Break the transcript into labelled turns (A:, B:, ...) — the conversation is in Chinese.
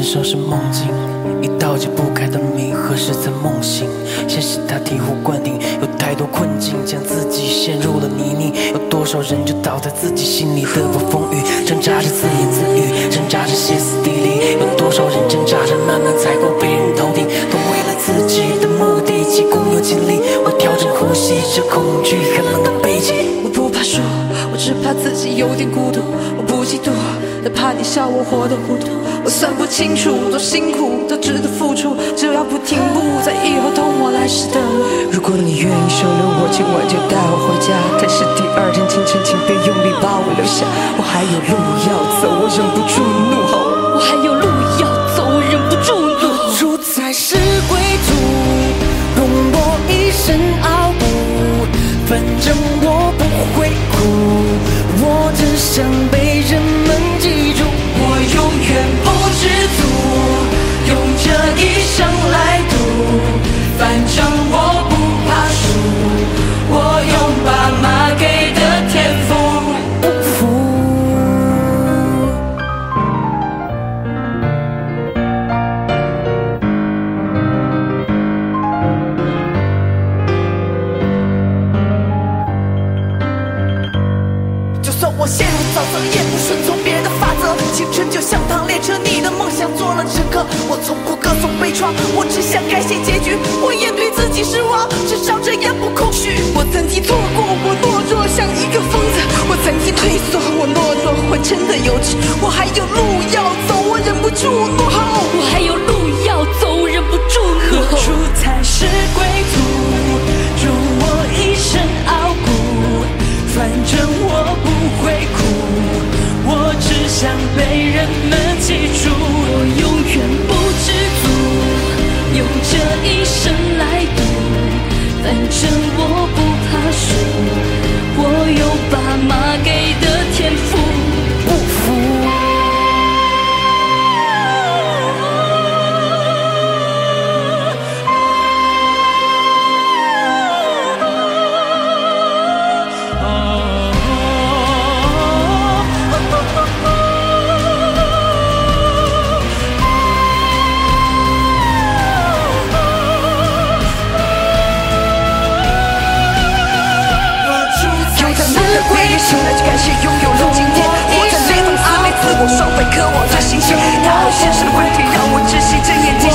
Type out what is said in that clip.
A: 人生是梦境，一道解不开的谜，何时才梦醒？现实它醍醐灌顶，有太多困境将自己陷入了泥泞，有多少人就倒在自己心里的暴风雨，挣扎着自言自语，挣扎着歇斯底里，有多少人挣扎着慢慢踩过别人头顶，都为了自己的目的急功又尽力。我调整呼吸着恐惧寒冷的背脊，
B: 我不怕输，我只怕自己有点孤独，我不嫉妒，但怕你笑我活得糊涂。我算不清楚多辛苦都值得付出，只要不停步，在以后通往来时的路。如果你愿意收留我，今晚就带我回家，但是第二天清晨请别用力把我留下，我还有路要走，我忍不住怒吼，我还有路要走，我忍不住怒吼。
A: 主才是归途，容我一生傲骨，反正我不会哭，我只想被人们记住。
B: 我永远不知足，用这一生来赌，反正我不怕输，我用爸妈给的天赋
A: 不服。就算我陷入沼泽，也不顺从别人的法则。青春就像趟列车，你的梦想做了乘客。我从不歌颂悲怆，我只想改写结局。我也对自己失望，至少这样不空虚。
B: 我曾经错过，我懦弱像一个疯子。我曾经退缩，我懦弱，我真的幼稚。我还有路要走，我忍不住怒吼。我还有路要走，忍不住怒吼。
C: 何处才是归途？容我一生傲骨，反正我不会哭，我只想被人们记住。
B: 我永远不知足，用这一生来赌，反正我不怕输，我有爸妈给的天赋
A: 不服。
B: 醒来就感谢拥有了今天，活在雷同阿妹自我双倍，可我最新鲜。大好现实的问题让我窒息着眼睛。